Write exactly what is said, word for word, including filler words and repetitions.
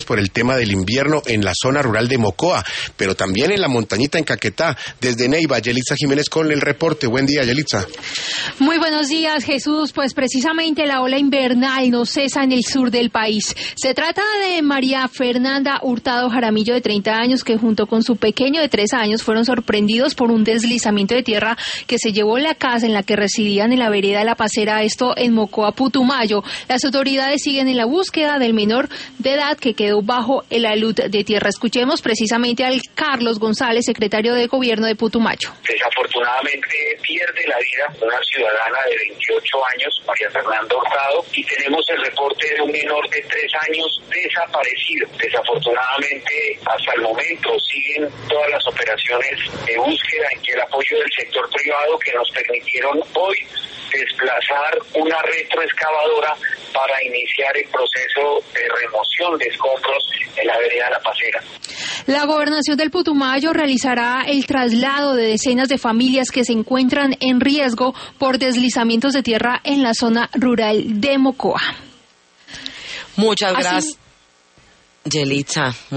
por el tema del invierno en la zona rural de Mocoa, pero también en la montañita en Caquetá. Desde Neiva, Yelitza Jiménez con el reporte. Buen día, Yelitza. Muy buenos días, Jesús. Pues precisamente la ola invernal no cesa en el sur del país. Se trata de María Fernanda Hurtado Jaramillo, de treinta años, que junto con su pequeño de tres años fueron sorprendidos por un deslizamiento de tierra que se llevó la casa en la que residían en la vereda de La Pasera, esto en Mocoa, Putumayo. Las autoridades siguen en la búsqueda del menor de edad que quedó bajo el alud de tierra. Escuchemos precisamente al Carlos González, secretario de Gobierno de Putumayo. Desafortunadamente pierde la vida una ciudadana de veintiocho años, María Fernanda Hurtado, y tenemos el reporte de un menor de tres años desaparecido. Desafortunadamente, hasta el momento siguen todas las operaciones de búsqueda y el apoyo del sector privado que nos permitieron hoy desplazar una retroexcavadora para iniciar el proceso de remoción de escombros en la vereda La Pasera. La Gobernación del Putumayo realizará el traslado de decenas de familias que se encuentran en riesgo por deslizamientos de tierra en la zona rural de Mocoa. Muchas gracias, Así... Yelitza.